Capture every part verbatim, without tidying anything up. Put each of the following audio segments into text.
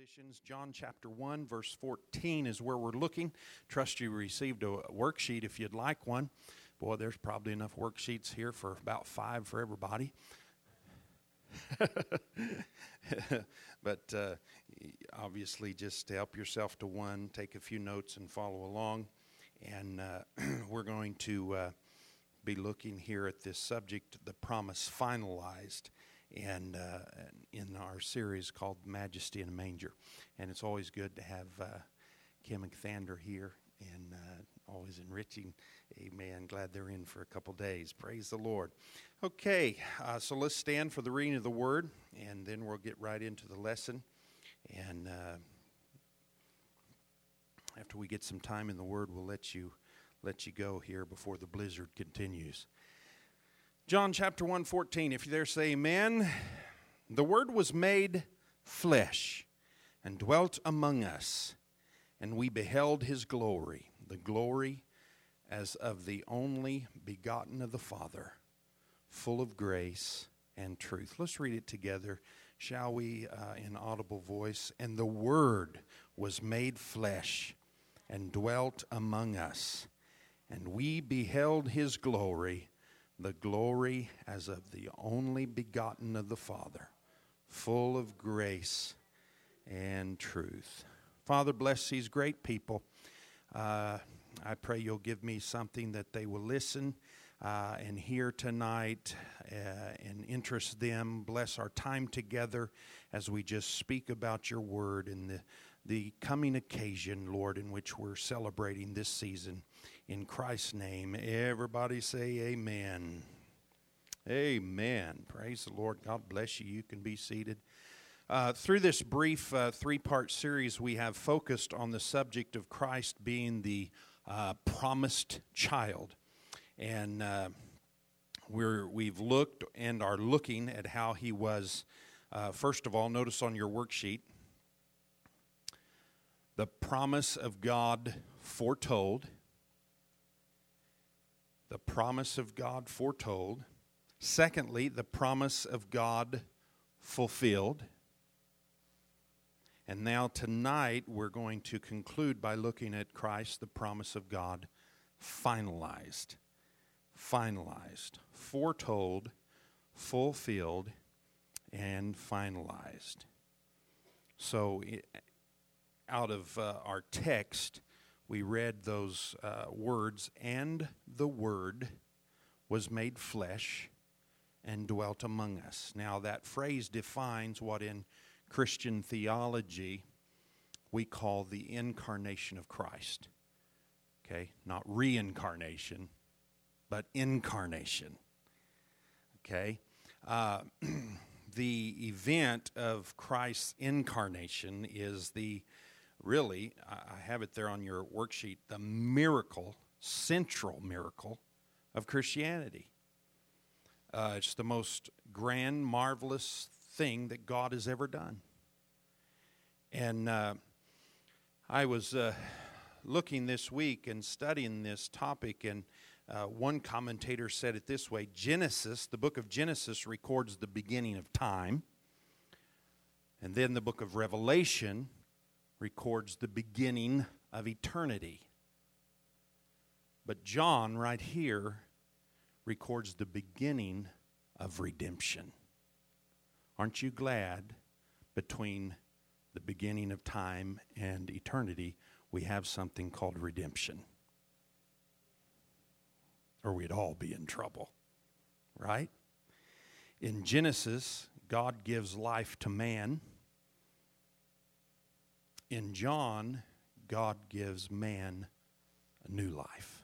editions. John chapter one, verse fourteen is where we're looking. Trust you received a worksheet if you'd like one. Boy, there's probably enough worksheets here for about five for everybody. But uh, obviously just help yourself to one, take a few notes and follow along. And uh, we're going to uh, be looking here at this subject, the promise finalized, and uh, in our series called Majesty in a Manger. And it's always good to have uh, Kim and Thander here, and uh, always enriching. Amen. Glad they're in for a couple days. Praise the Lord. Okay, uh, so let's stand for the reading of the Word, and then we'll get right into the lesson. And uh, after we get some time in the Word, we'll let you let you go here before the blizzard continues. John chapter one, fourteen, if you there say amen. The Word was made flesh and dwelt among us, and we beheld His glory, the glory as of the only begotten of the Father, full of grace and truth. Let's read it together, shall we, uh, in audible voice. And the Word was made flesh and dwelt among us, and we beheld His glory, the glory as of the only begotten of the Father, full of grace and truth. Father, bless these great people. Uh, I pray you'll give me something that they will listen uh, and hear tonight uh, and interest them. Bless our time together as we just speak about your word and the, the coming occasion, Lord, in which we're celebrating this season. In Christ's name, everybody say amen. Amen. Praise the Lord. God bless you. You can be seated. Uh, through this brief uh, three-part series, we have focused on the subject of Christ being the uh, promised child. And uh, we're, we've looked and are looking at how he was, uh, first of all, notice on your worksheet, the promise of God foretold. The promise of God foretold. Secondly, the promise of God fulfilled. And now tonight we're going to conclude by looking at Christ, the promise of God finalized. Finalized. Foretold, fulfilled, and finalized. So out of uh, our text, we read those uh, words, and the Word was made flesh and dwelt among us. Now that phrase defines what in Christian theology we call the incarnation of Christ. Okay, not reincarnation, but incarnation. Okay, uh, the event of Christ's incarnation is the Really, I have it there on your worksheet, the miracle, central miracle of Christianity. Uh, it's the most grand, marvelous thing that God has ever done. And uh, I was uh, looking this week and studying this topic, and uh, one commentator said it this way: Genesis, the book of Genesis, records the beginning of time, and then the book of Revelation records the beginning of eternity. But John, right here, records the beginning of redemption. Aren't you glad between the beginning of time and eternity we have something called redemption? Or we'd all be in trouble, right? In Genesis, God gives life to man. In John, God gives man a new life.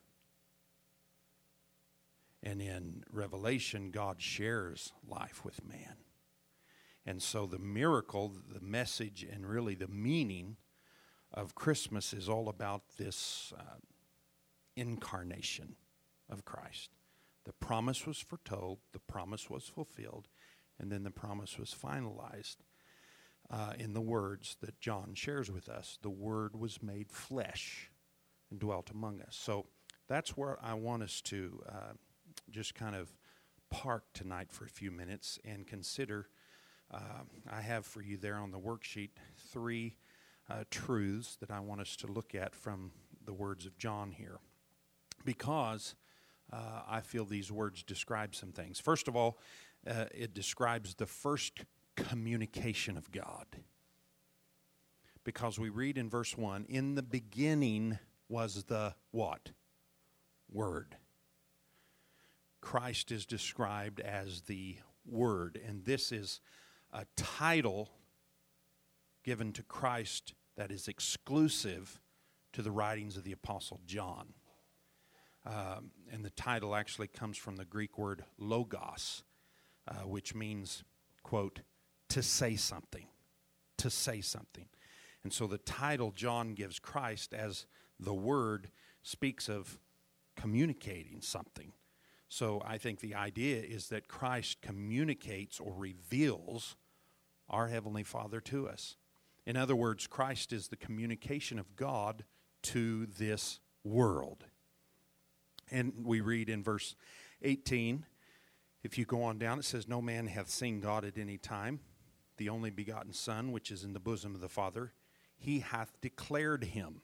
And in Revelation, God shares life with man. And so the miracle, the message, and really the meaning of Christmas is all about this uh, incarnation of Christ. The promise was foretold, the promise was fulfilled, and then the promise was finalized. Uh, in the words that John shares with us, the Word was made flesh and dwelt among us. So that's where I want us to uh, just kind of park tonight for a few minutes and consider uh, I have for you there on the worksheet three uh, truths that I want us to look at from the words of John here, because uh, I feel these words describe some things. First of all, uh, it describes the first communication of God. Because we read in verse one, in the beginning was the what? Word. Christ is described as the Word, and this is a title given to Christ that is exclusive to the writings of the Apostle John. Um, and the title actually comes from the Greek word logos, uh, which means, quote, to say something, to say something. And so the title John gives Christ as the Word speaks of communicating something. So I think the idea is that Christ communicates or reveals our Heavenly Father to us. In other words, Christ is the communication of God to this world. And we read in verse eighteen, if you go on down, it says, no man hath seen God at any time. The only begotten Son, which is in the bosom of the Father, He hath declared Him.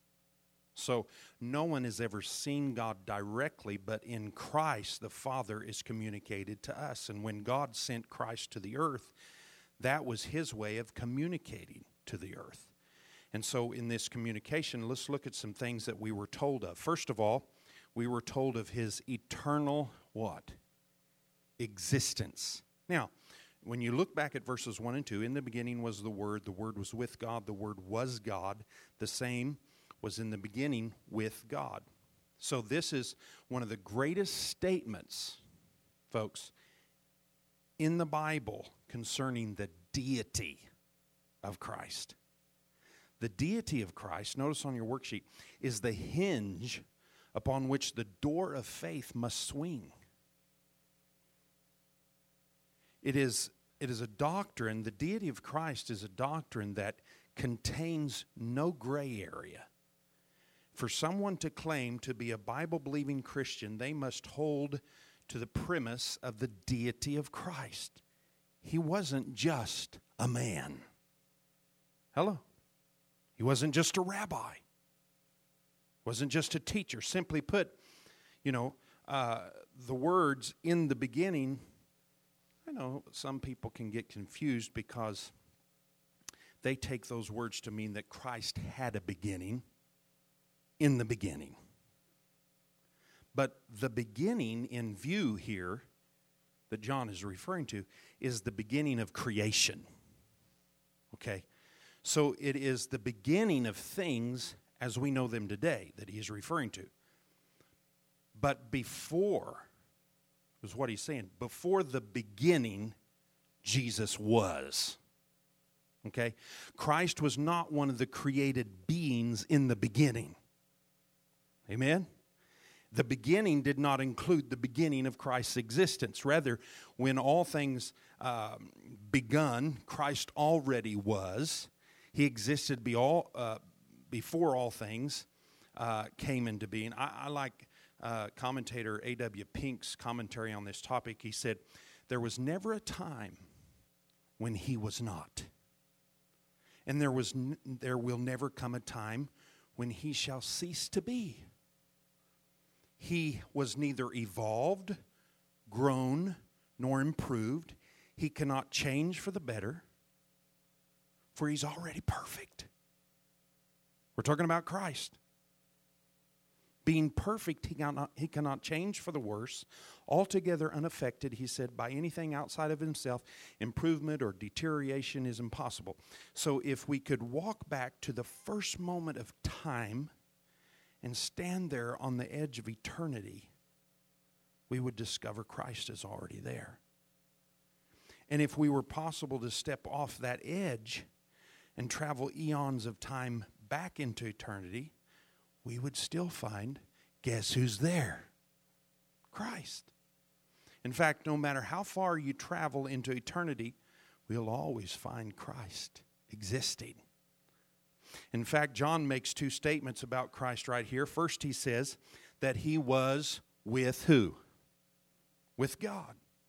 So no one has ever seen God directly, but in Christ the Father is communicated to us. And when God sent Christ to the earth, that was His way of communicating to the earth. And so in this communication, let's look at some things that we were told of. First of all, we were told of His eternal what? Existence. Now, when you look back at verses one and two, in the beginning was the Word, the Word was with God, the Word was God, the same was in the beginning with God. So this is one of the greatest statements, folks, in the Bible concerning the deity of Christ. The deity of Christ, notice on your worksheet, is the hinge upon which the door of faith must swing. It is, it is a doctrine, the deity of Christ is a doctrine that contains no gray area. For someone to claim to be a Bible-believing Christian, they must hold to the premise of the deity of Christ. He wasn't just a man. Hello? He wasn't just a rabbi. Wasn't just a teacher. Simply put, you know, uh, the words in the beginning, I know some people can get confused because they take those words to mean that Christ had a beginning. In the beginning. But the beginning in view here that John is referring to is the beginning of creation. Okay? So it is the beginning of things as we know them today that he is referring to. But before, is what he's saying, before the beginning, Jesus was. Okay? Christ was not one of the created beings in the beginning. Amen? The beginning did not include the beginning of Christ's existence. Rather, when all things um, begun, Christ already was. He existed be all, uh, before all things uh, came into being. I, I like uh, commentator A W Pink's commentary on this topic. He said, there was never a time when he was not. And there was n- there will never come a time when he shall cease to be. He was neither evolved, grown, nor improved. He cannot change for the better, for he's already perfect. We're talking about Christ. Being perfect, he cannot, he cannot change for the worse. Altogether unaffected, he said, by anything outside of himself, improvement or deterioration is impossible. So if we could walk back to the first moment of time and stand there on the edge of eternity, we would discover Christ is already there. And if we were possible to step off that edge and travel eons of time back into eternity, we would still find, guess who's there? Christ. In fact, no matter how far you travel into eternity, we'll always find Christ existing. In fact, John makes two statements about Christ right here. First, he says that he was with who? With God.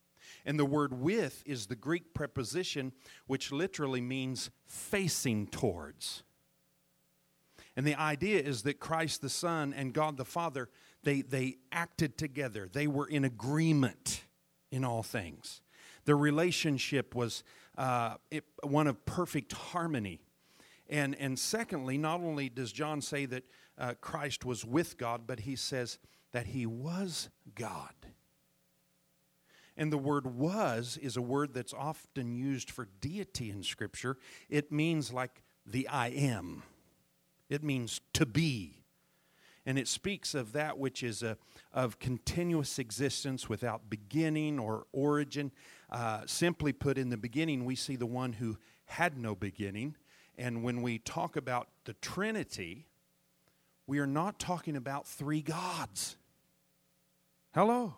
And the word with is the Greek preposition which literally means facing towards. And the idea is that Christ the Son and God the Father, they, they acted together. They were in agreement in all things. Their relationship was uh, it, one of perfect harmony. And, and secondly, not only does John say that uh, Christ was with God, but he says that he was God. And the word was is a word that's often used for deity in Scripture. It means like the I am. It means to be. And it speaks of that which is a, of continuous existence without beginning or origin. Uh, simply put, in the beginning, we see the one who had no beginning. And when we talk about the Trinity, we are not talking about three gods. Hello?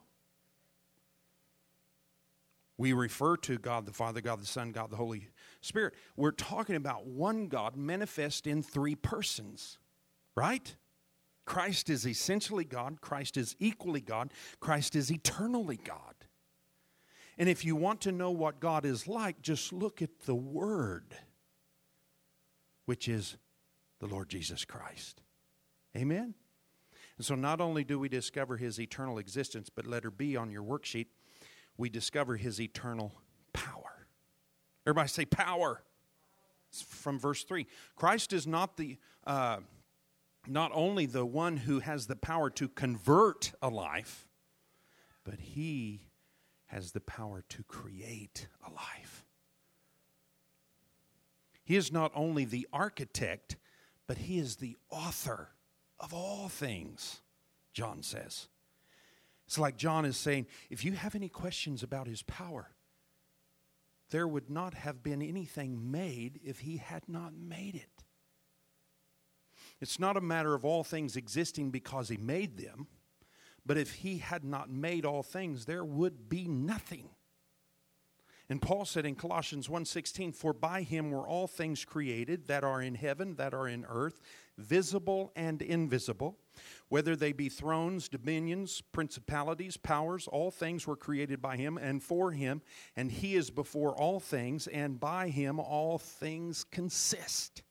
We refer to God the Father, God the Son, God the Holy Spirit. We're talking about one God manifest in three persons, right? Christ is essentially God. Christ is equally God. Christ is eternally God. And if you want to know what God is like, just look at the Word, which is the Lord Jesus Christ. Amen? And so not only do we discover His eternal existence, but letter B on your worksheet, we discover His eternal power. Everybody say power. It's from verse three. Christ is not the uh, not only the one who has the power to convert a life, but He has the power to create a life. He is not only the architect, but He is the author of all things, John says. It's like John is saying, if you have any questions about His power, there would not have been anything made if He had not made it. It's not a matter of all things existing because He made them, but if He had not made all things, there would be nothing. And Paul said in Colossians one sixteen, for by Him were all things created that are in heaven, that are in earth, visible and invisible, whether they be thrones, dominions, principalities, powers, all things were created by Him and for Him, and He is before all things, and by Him all things consist.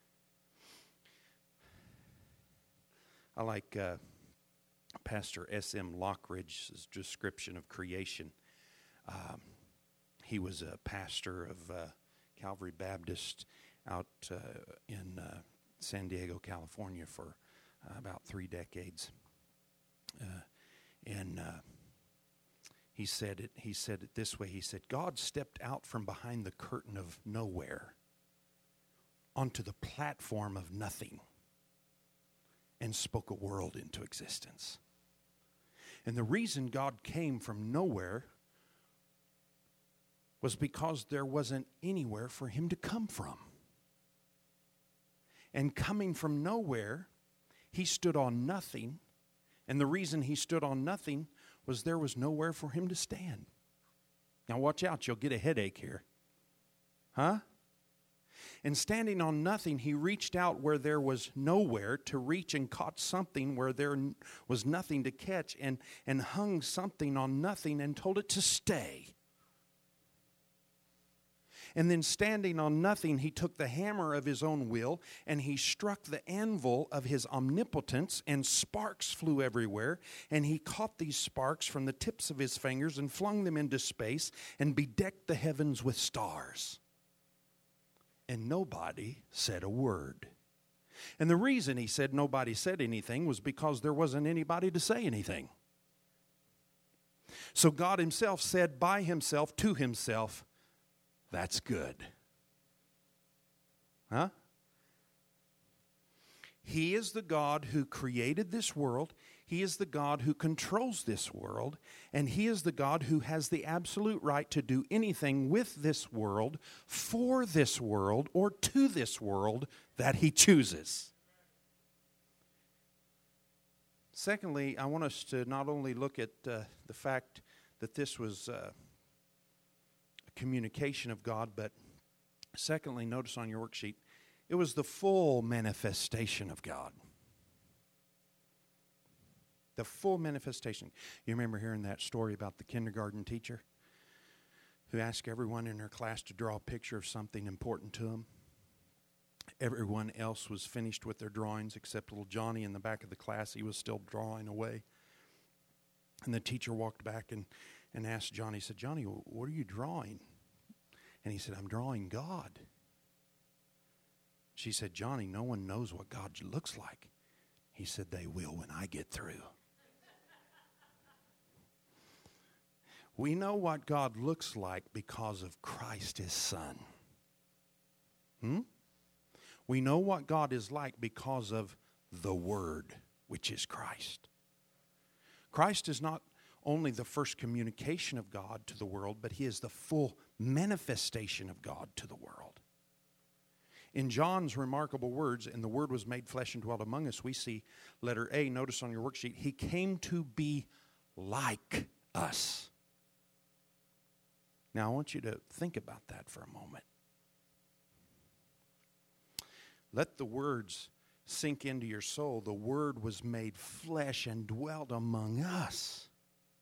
I like uh, Pastor S M Lockridge's description of creation. Um, he was a pastor of uh, Calvary Baptist out uh, in uh, San Diego, California for uh, about three decades. Uh, and uh, he said it, he said it this way. He said, God stepped out from behind the curtain of nowhere onto the platform of nothing and spoke a world into existence. And the reason God came from nowhere was because there wasn't anywhere for Him to come from. And coming from nowhere, He stood on nothing. And the reason He stood on nothing was there was nowhere for Him to stand. Now watch out, you'll get a headache here. Huh? And standing on nothing, He reached out where there was nowhere to reach and caught something where there was nothing to catch, and, and hung something on nothing and told it to stay. And then standing on nothing, He took the hammer of His own will and He struck the anvil of His omnipotence, and sparks flew everywhere. And He caught these sparks from the tips of His fingers and flung them into space and bedecked the heavens with stars. And nobody said a word. And the reason He said nobody said anything was because there wasn't anybody to say anything. So God Himself said by Himself to Himself, that's good. Huh? He is the God who created this world. He is the God who controls this world. And He is the God who has the absolute right to do anything with this world, for this world, or to this world that He chooses. Secondly, I want us to not only look at uh, the fact that this was Uh, communication of God, but secondly, notice on your worksheet, it was the full manifestation of God. The full manifestation. You remember hearing that story about the kindergarten teacher who asked everyone in her class to draw a picture of something important to them. Everyone else was finished with their drawings except little Johnny in the back of the class. He was still drawing away. And the teacher walked back and, and asked Johnny, he said, Johnny, what are you drawing? And he said, I'm drawing God. She said, Johnny, no one knows what God looks like. He said, they will when I get through. We know what God looks like because of Christ, his Son. Hmm? We know what God is like because of the Word, which is Christ. Christ is not only the first communication of God to the world, but he is the full manifestation of God to the world. In John's remarkable words, and the Word was made flesh and dwelt among us, we see letter A, notice on your worksheet, he came to be like us. Now I want you to think about that for a moment. Let the words sink into your soul. The Word was made flesh and dwelt among us.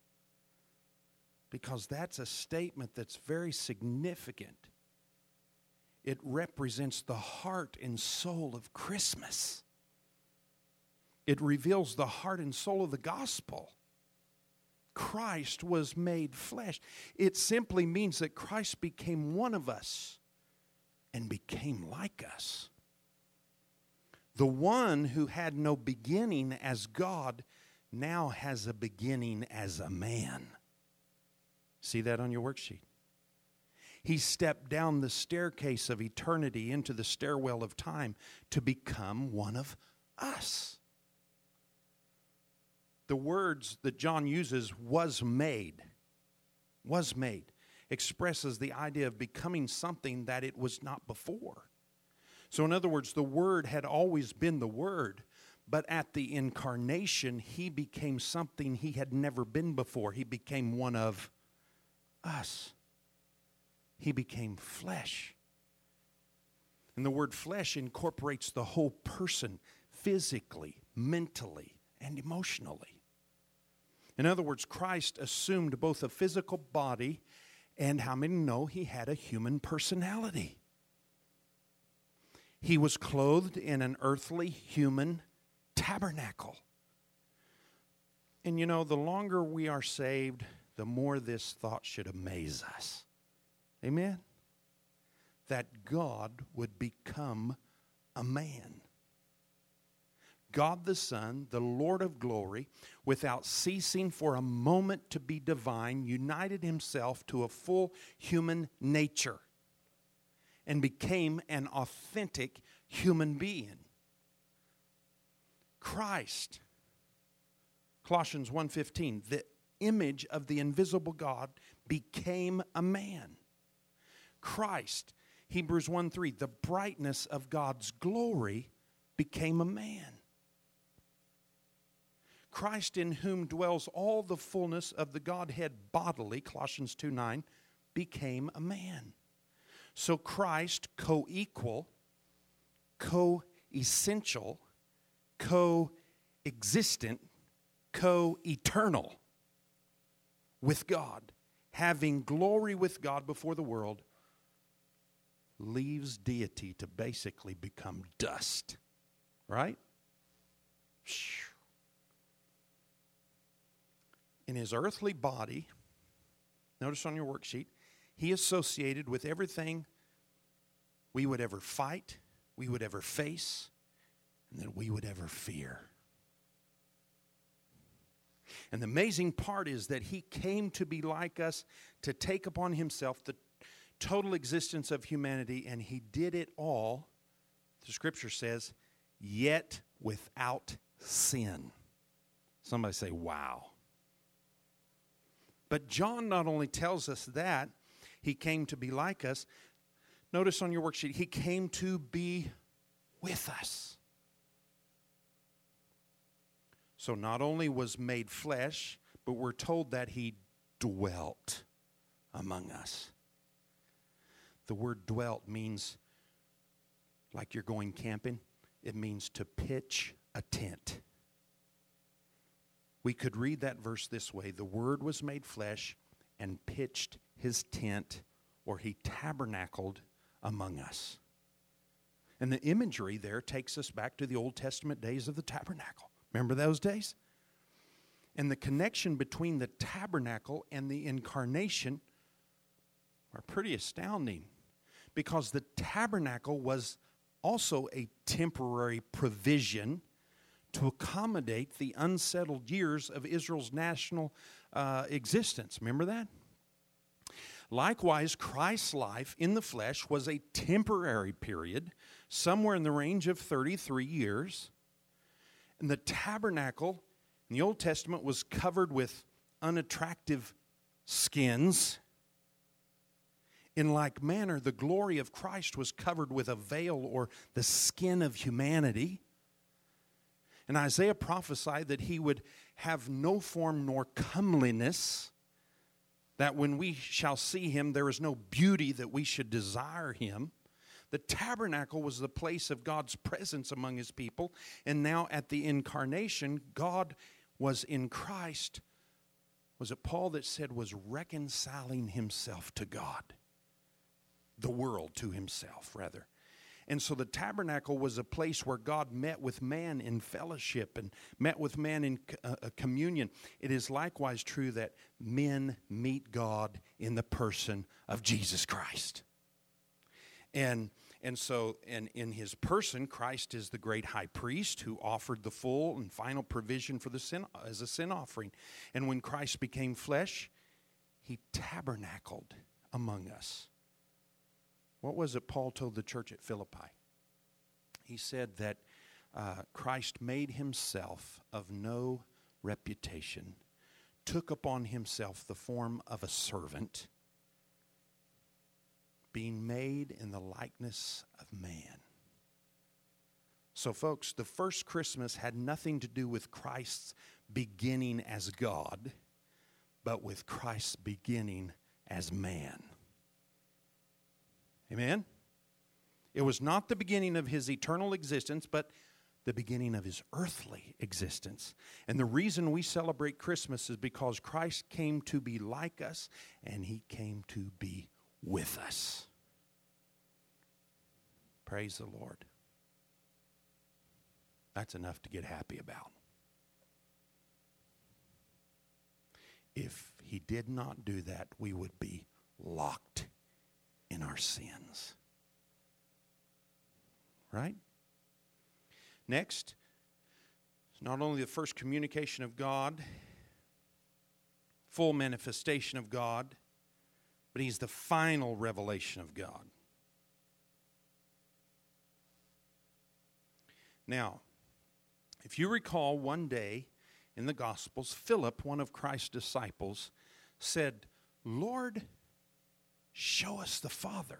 Because that's a statement that's very significant. It represents the heart and soul of Christmas. It reveals the heart and soul of the gospel. Christ was made flesh. It simply means that Christ became one of us and became like us. The one who had no beginning as God now has a beginning as a man. See that on your worksheet? He stepped down the staircase of eternity into the stairwell of time to become one of us. The words that John uses, was made, was made, expresses the idea of becoming something that it was not before. So in other words, the Word had always been the Word, but at the incarnation, he became something he had never been before. He became one of us. He became flesh. And the word flesh incorporates the whole person, physically, mentally, and emotionally. In other words, Christ assumed both a physical body and, how many know, he had a human personality. He was clothed in an earthly human tabernacle. And you know, the longer we are saved, the more this thought should amaze us. Amen? That God would become a man. God the Son, the Lord of glory, without ceasing for a moment to be divine, united himself to a full human nature and became an authentic human being. Christ, Colossians one fifteen, the image of the invisible God, became a man. Christ, Hebrews one three, the brightness of God's glory, became a man. Christ, in whom dwells all the fullness of the Godhead bodily, Colossians two nine, became a man. So Christ, co-equal, co-essential, co-existent, co-eternal with God, having glory with God before the world, leaves deity to basically become dust. Right? In his earthly body, notice on your worksheet, he associated with everything we would ever fight, we would ever face, and that we would ever fear. And the amazing part is that he came to be like us, to take upon himself the total existence of humanity, and he did it all, the scripture says, yet without sin. Somebody say, wow. But John not only tells us that, he came to be like us. Notice on your worksheet, he came to be with us. So not only was made flesh, but we're told that he dwelt among us. The word dwelt means, like you're going camping, it means to pitch a tent. We could read that verse this way: the Word was made flesh and pitched his tent or he tabernacled among us. And the imagery there takes us back to the Old Testament days of the tabernacle. Remember those days? And the connection between the tabernacle and the incarnation are pretty astounding, because the tabernacle was also a temporary provision to accommodate the unsettled years of Israel's national uh, existence. Remember that? Likewise, Christ's life in the flesh was a temporary period, somewhere in the range of thirty-three years. And the tabernacle in the Old Testament was covered with unattractive skins. In like manner, the glory of Christ was covered with a veil, or the skin of humanity. And Isaiah prophesied that he would have no form nor comeliness, that when we shall see him, there is no beauty that we should desire him. The tabernacle was the place of God's presence among his people. And now at the incarnation, God was in Christ. Was it Paul that said was reconciling himself to God? The world to himself, rather. And so the tabernacle was a place where God met with man in fellowship and met with man in uh, communion. It is likewise true that men meet God in the person of Jesus Christ. And and so and in his person, Christ is the great high priest who offered the full and final provision for the sin as a sin offering. And when Christ became flesh, he tabernacled among us. What was it Paul told the church at Philippi? He said that uh, Christ made himself of no reputation, took upon himself the form of a servant, being made in the likeness of man. So, folks, the first Christmas had nothing to do with Christ's beginning as God, but with Christ's beginning as man. Amen? It was not the beginning of his eternal existence, but the beginning of his earthly existence. And the reason we celebrate Christmas is because Christ came to be like us, and he came to be with us. Praise the Lord. That's enough to get happy about. If he did not do that, we would be locked in our sins. Right? Next, it's not only the first communication of God, full manifestation of God, but he's the final revelation of God. Now, if you recall, one day in the Gospels, Philip, one of Christ's disciples, said, "Lord, show us the Father."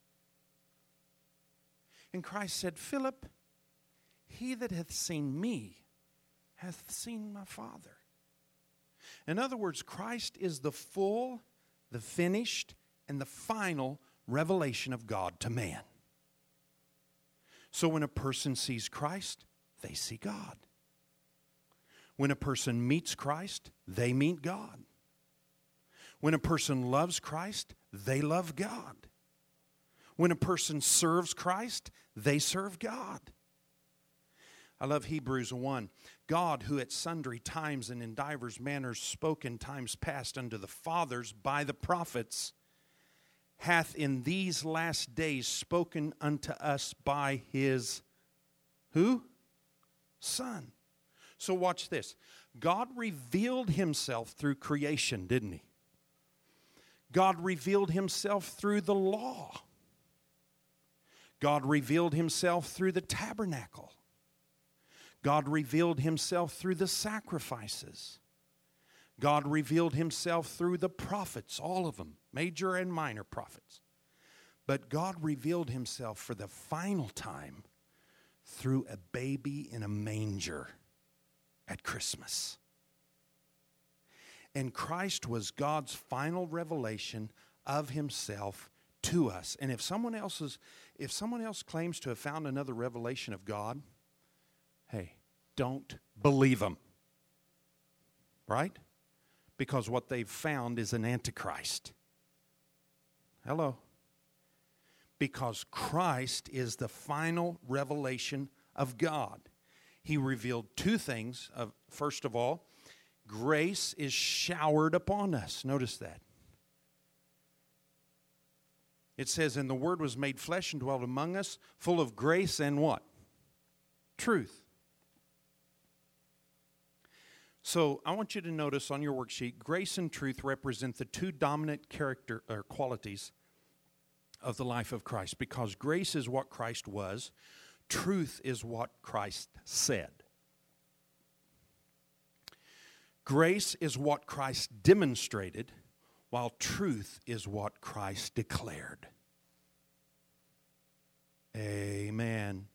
And Christ said, "Philip, he that hath seen me hath seen my Father." In other words, Christ is the full, the finished, and the final revelation of God to man. So when a person sees Christ, they see God. When a person meets Christ, they meet God. When a person loves Christ, they love God. When a person serves Christ, they serve God. I love Hebrews one. God, who at sundry times and in divers manners spoke in times past unto the fathers by the prophets, hath in these last days spoken unto us by his, who? Son. So watch this. God revealed himself through creation, didn't he? God revealed himself through the law. God revealed himself through the tabernacle. God revealed himself through the sacrifices. God revealed himself through the prophets, all of them, major and minor prophets. But God revealed himself for the final time through a baby in a manger at Christmas. And Christ was God's final revelation of himself to us. And if someone else is, if someone else claims to have found another revelation of God, hey, don't believe them. Right? Because what they've found is an antichrist. Hello. Because Christ is the final revelation of God. He revealed two things. Of, first of all, grace is showered upon us. Notice that. It says, and the Word was made flesh and dwelt among us, full of grace and what? Truth. So I want you to notice on your worksheet, grace and truth represent the two dominant character or qualities of the life of Christ, because grace is what Christ was, truth is what Christ said. Grace is what Christ demonstrated, while truth is what Christ declared. Amen.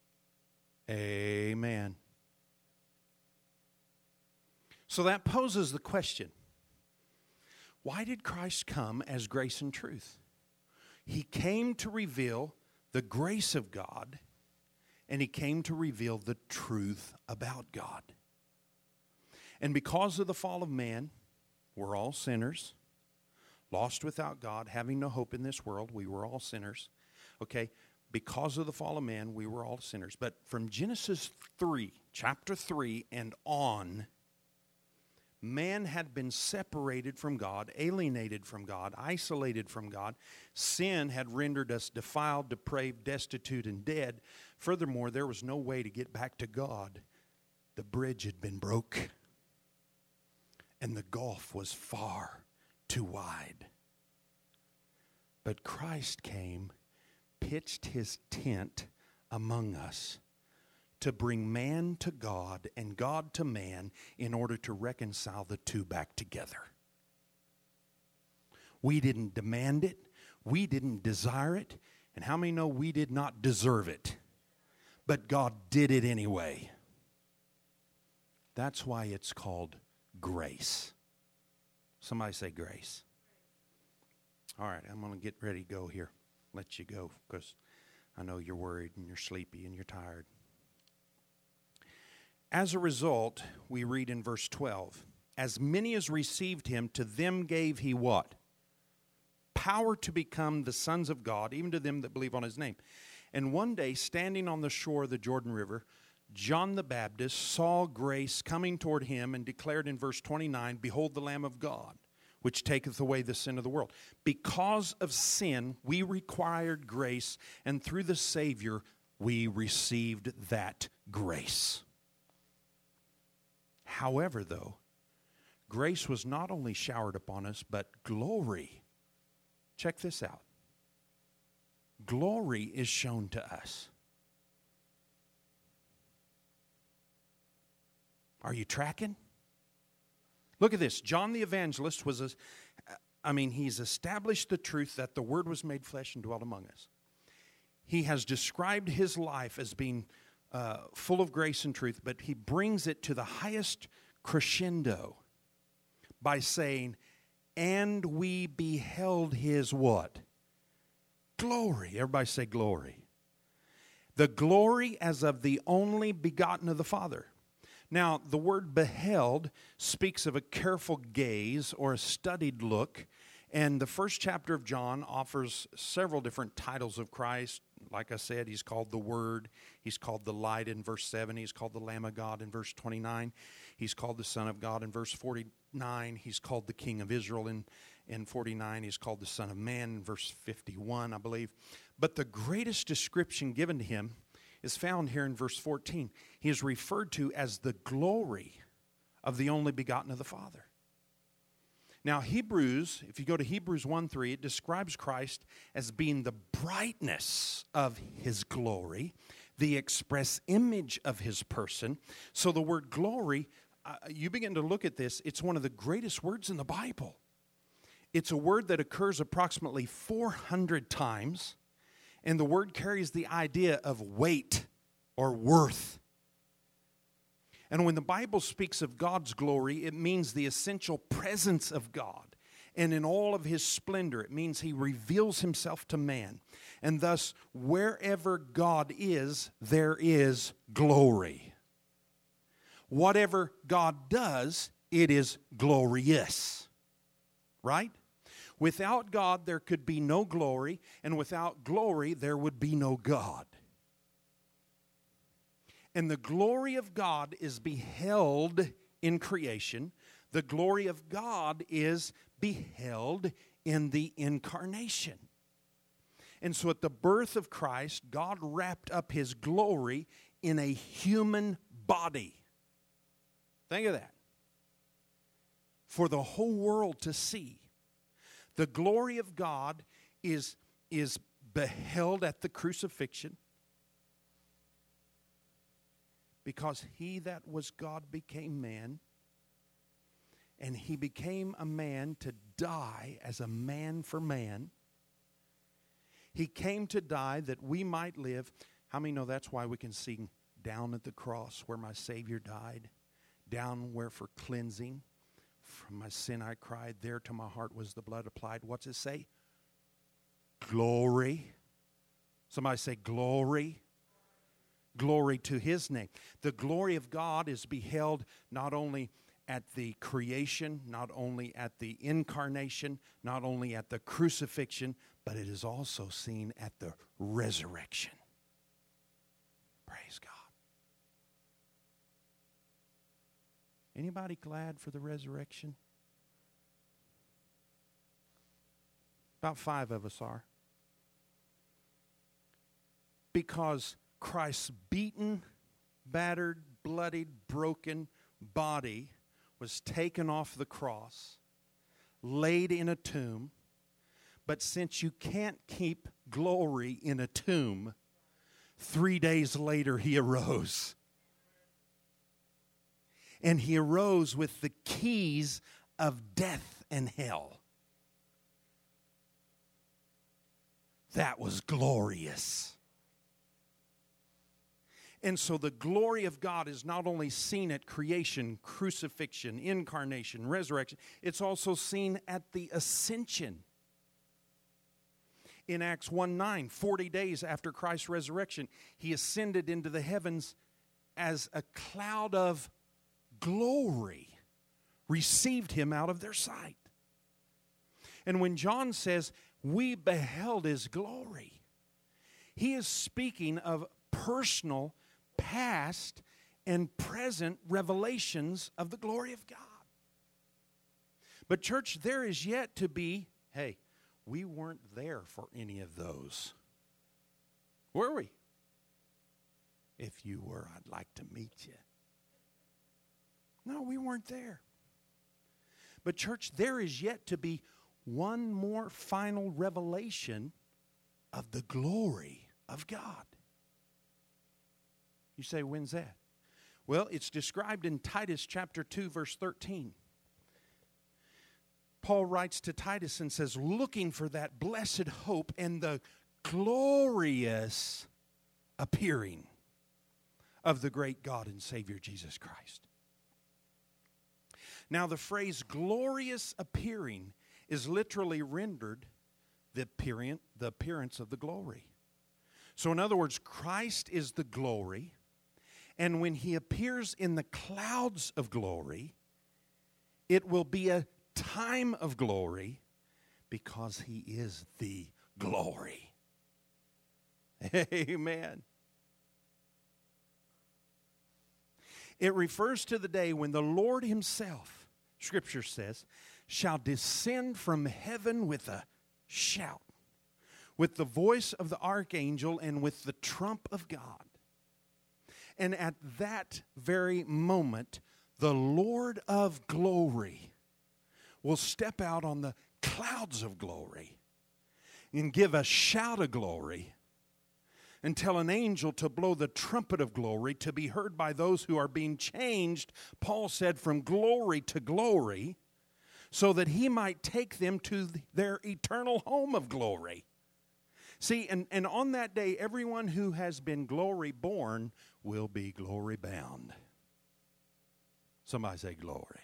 Amen. So that poses the question, why did Christ come as grace and truth? He came to reveal the grace of God, and He came to reveal the truth about God. And because of the fall of man, we're all sinners, lost without God, having no hope in this world. We were all sinners. Okay, because of the fall of man, we were all sinners. But from Genesis three, chapter three and on, man had been separated from God, alienated from God, isolated from God. Sin had rendered us defiled, depraved, destitute, and dead. Furthermore, there was no way to get back to God. The bridge had been broke, and the gulf was far too wide. But Christ came, pitched His tent among us, to bring man to God and God to man in order to reconcile the two back together. We didn't demand it. We didn't desire it. And how many know we did not deserve it? But God did it anyway. That's why it's called grace. Somebody say grace. All right, I'm going to get ready to go here. Let you go because I know you're worried and you're sleepy and you're tired. As a result, we read in verse twelve, as many as received Him, to them gave He what? Power to become the sons of God, even to them that believe on His name. And one day, standing on the shore of the Jordan River, John the Baptist saw grace coming toward him and declared in verse twenty-nine, behold the Lamb of God, which taketh away the sin of the world. Because of sin, we required grace, and through the Savior, we received that grace. However, though, grace was not only showered upon us, but glory. Check this out. Glory is shown to us. Are you tracking? Look at this. John the Evangelist was, a, I mean, he's established the truth that the Word was made flesh and dwelt among us. He has described his life as being uh, full of grace and truth, but he brings it to the highest crescendo by saying, and we beheld His what? Glory. Everybody say glory. The glory as of the only begotten of the Father. Now, the word beheld speaks of a careful gaze or a studied look. And the first chapter of John offers several different titles of Christ. Like I said, He's called the Word. He's called the Light in verse seven. He's called the Lamb of God in verse twenty-nine. He's called the Son of God in verse forty-nine. He's called the King of Israel in, in forty-nine. He's called the Son of Man in verse fifty-one, I believe. But the greatest description given to Him is found here in verse fourteen. He is referred to as the glory of the only begotten of the Father. Now, Hebrews, if you go to Hebrews one three, it describes Christ as being the brightness of His glory, the express image of His person. So the word glory, uh, you begin to look at this, it's one of the greatest words in the Bible. It's a word that occurs approximately four hundred times, and the word carries the idea of weight or worth. And when the Bible speaks of God's glory, it means the essential presence of God. And in all of His splendor, it means He reveals Himself to man. And thus, wherever God is, there is glory. Whatever God does, it is glorious. Right? Without God, there could be no glory, and without glory, there would be no God. And the glory of God is beheld in creation. The glory of God is beheld in the incarnation. And so at the birth of Christ, God wrapped up His glory in a human body. Think of that. For the whole world to see. The glory of God is, is beheld at the crucifixion. Because He that was God became man. And He became a man to die as a man for man. He came to die that we might live. How many know that's why we can sing down at the cross where my Savior died? Down where for cleansing from my sin I cried. There to my heart was the blood applied. What's it say? Glory. Somebody say glory. Glory to His name. The glory of God is beheld not only at the creation, not only at the incarnation, not only at the crucifixion, but it is also seen at the resurrection. Praise God. Anybody glad for the resurrection? About five of us are. Because Christ's beaten, battered, bloodied, broken body was taken off the cross, laid in a tomb. But since you can't keep glory in a tomb, three days later He arose. And He arose with the keys of death and hell. That was glorious. And so the glory of God is not only seen at creation, crucifixion, incarnation, resurrection, it's also seen at the ascension. In Acts one nine, forty days after Christ's resurrection, He ascended into the heavens as a cloud of glory received Him out of their sight. And when John says, we beheld His glory, he is speaking of personal, past, and present revelations of the glory of God. But church, there is yet to be, hey, we weren't there for any of those. Were we? If you were, I'd like to meet you. No, we weren't there. But church, there is yet to be one more final revelation of the glory of God. You say, when's that? Well, it's described in Titus chapter two, verse thirteen. Paul writes to Titus and says, looking for that blessed hope and the glorious appearing of the great God and Savior Jesus Christ. Now, the phrase glorious appearing is literally rendered the appearance, the appearance of the glory. So, in other words, Christ is the glory, and when He appears in the clouds of glory, it will be a time of glory because He is the glory. Amen. It refers to the day when the Lord Himself, Scripture says, shall descend from heaven with a shout, with the voice of the archangel and with the trump of God. And at that very moment, the Lord of glory will step out on the clouds of glory and give a shout of glory and tell an angel to blow the trumpet of glory to be heard by those who are being changed, Paul said, from glory to glory, so that He might take them to their eternal home of glory. See, and, and on that day, everyone who has been glory born will be glory bound. Somebody say glory.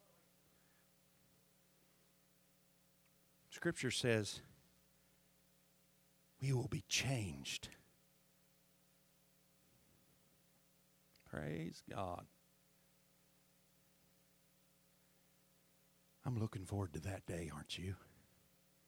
Scripture says we will be changed. Praise God. I'm looking forward to that day, aren't you?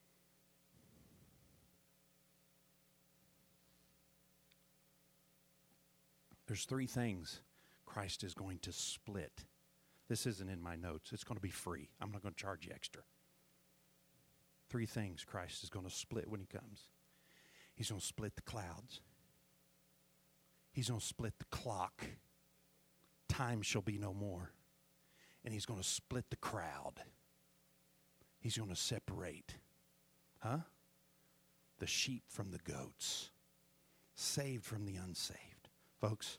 There's three things Christ is going to split. This isn't in my notes. It's going to be free. I'm not going to charge you extra. Three things Christ is going to split when he comes. He's going to split the clouds. He's going to split the clock. Time shall be no more. And he's going to split the crowd. He's going to separate, huh? The sheep from the goats. Saved from the unsaved. Folks,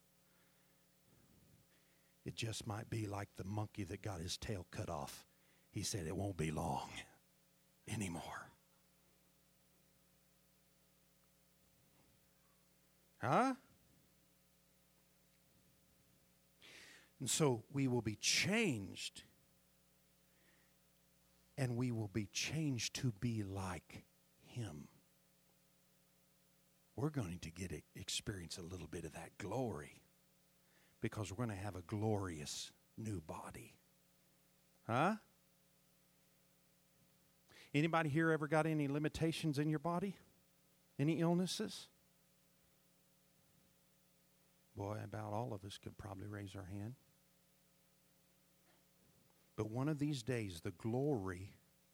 it just might be like the monkey that got his tail cut off. He said it won't be long anymore. Huh? And so we will be changed. And we will be changed to be like him. We're going to get to experience a little bit of that glory. Because we're going to have a glorious new body. Huh? Anybody here ever got any limitations in your body? Any illnesses? Boy, about all of us could probably raise our hand. But one of these days, the glory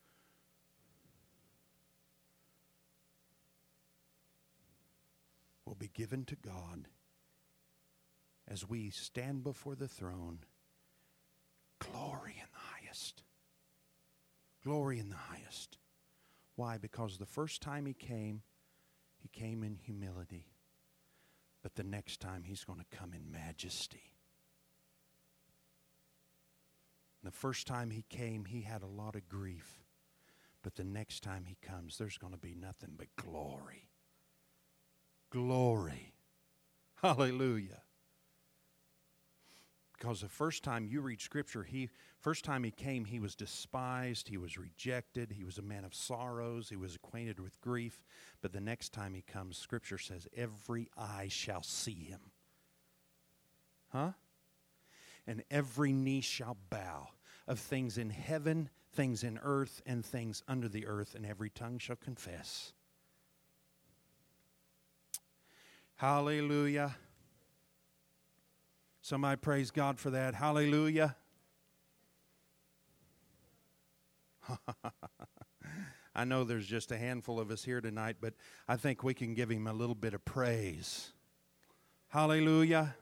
will be given to God as we stand before the throne. Glory in the highest. Glory in the highest. Why? Because the first time he came, he came in humility. But the next time he's going to come in majesty. The first time he came, he had a lot of grief. But the next time he comes, there's going to be nothing but glory. Glory. Hallelujah. Because the first time you read Scripture, he first time he came, he was despised, he was rejected, he was a man of sorrows, he was acquainted with grief. But the next time he comes, Scripture says, every eye shall see him. Huh? And every knee shall bow of things in heaven, things in earth, and things under the earth, and every tongue shall confess. Hallelujah. Somebody praise God for that. Hallelujah. I know there's just a handful of us here tonight, but I think we can give him a little bit of praise. Hallelujah.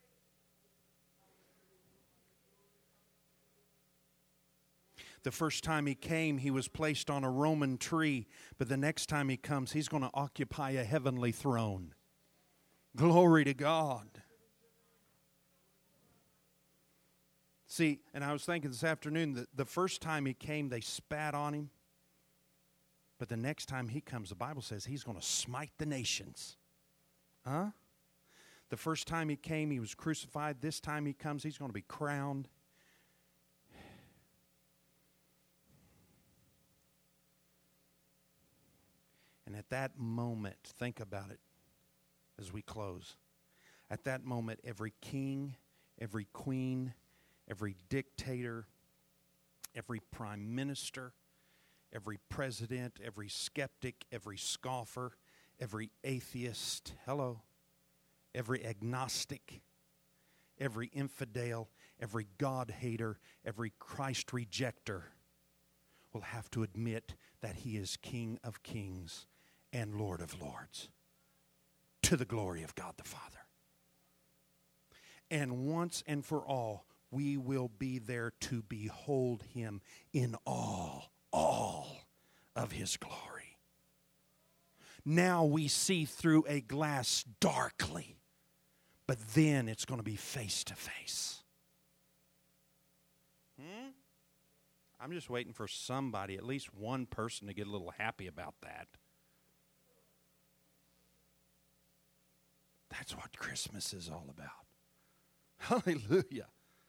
The first time he came, he was placed on a Roman tree, but the next time he comes, he's going to occupy a heavenly throne. Glory to God. See, and I was thinking this afternoon that the first time he came, they spat on him. But the next time he comes, the Bible says he's going to smite the nations. Huh? The first time he came, he was crucified. This time he comes, he's going to be crowned. And at that moment, think about it as we close. At that moment, every king, every queen, every dictator, every prime minister, every president, every skeptic, every scoffer, every atheist, hello, every agnostic, every infidel, every God hater, every Christ rejecter will have to admit that he is King of kings and Lord of lords, to the glory of God the Father. And once and for all, we will be there to behold him in all, all of his glory. Now we see through a glass darkly, but then it's going to be face to face. Hmm? I'm just waiting for somebody, at least one person, to get a little happy about that. That's what Christmas is all about. Hallelujah.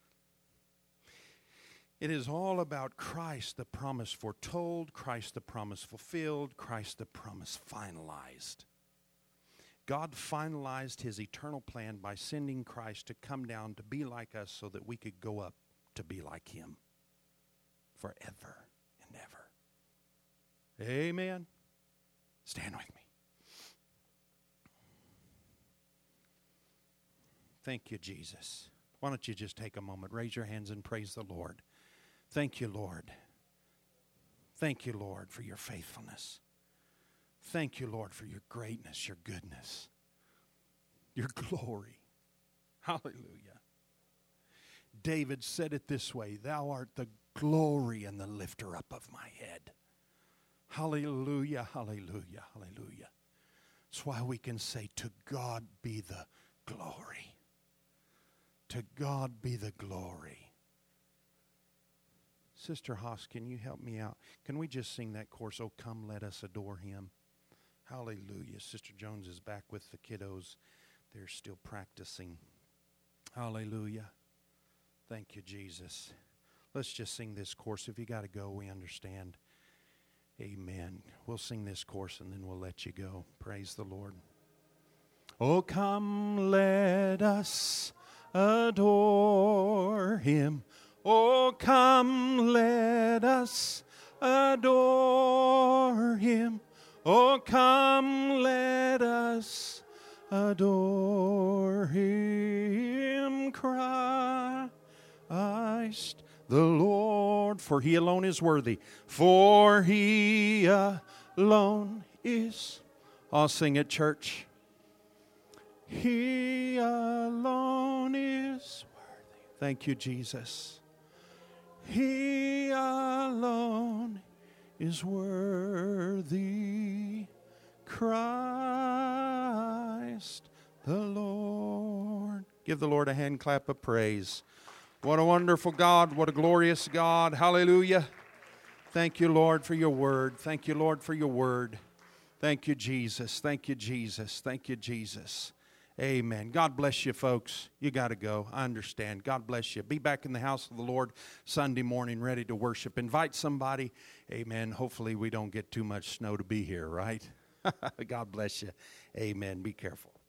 It is all about Christ, the promise foretold, Christ, the promise fulfilled, Christ, the promise finalized. God finalized his eternal plan by sending Christ to come down to be like us so that we could go up to be like him forever and ever. Amen. Stand with me. Thank you, Jesus. Why don't you just take a moment, raise your hands and praise the Lord. Thank you, Lord. Thank you, Lord, for your faithfulness. Thank you, Lord, for your greatness, your goodness, your glory. Hallelujah. David said it this way, thou art the glory and the lifter up of my head. Hallelujah, hallelujah, hallelujah. That's why we can say, to God be the glory. To God be the glory. Sister Haas, can you help me out? Can we just sing that chorus, Oh, come, let us adore him? Hallelujah. Sister Jones is back with the kiddos. They're still practicing. Hallelujah. Thank you, Jesus. Let's just sing this chorus. If you got to go, we understand. Amen. We'll sing this chorus and then we'll let you go. Praise the Lord. Oh, come, let us adore him. Oh, come, let us adore him. Oh, come, let us adore him, Christ the Lord. For he alone is worthy. For he alone is. I'll sing it, church. He alone is worthy. Thank you, Jesus. He alone is worthy, Christ the Lord. Give the Lord a hand clap of praise. What a wonderful God, what a glorious God. Hallelujah. Thank you, Lord, for your word. Thank you, Lord, for your word. Thank you, Jesus. Thank you, Jesus. Thank you, Jesus. Amen. God bless you, folks. You got to go. I understand. God bless you. Be back in the house of the Lord Sunday morning ready to worship. Invite somebody. Amen. Hopefully we don't get too much snow to be here, right? God bless you. Amen. Be careful.